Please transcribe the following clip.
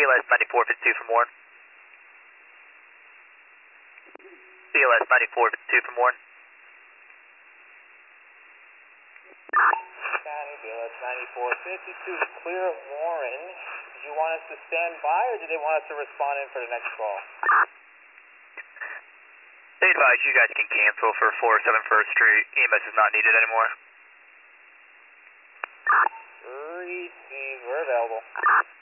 CLS 9452 from Warren. CLS 9452 from Warren. County, BLS 9452 is clear of Warren. Did you want us to stand by or did they want us to respond in for the next call? They advise you guys can cancel for 407 First Street. EMS is not needed anymore. Received. We're available.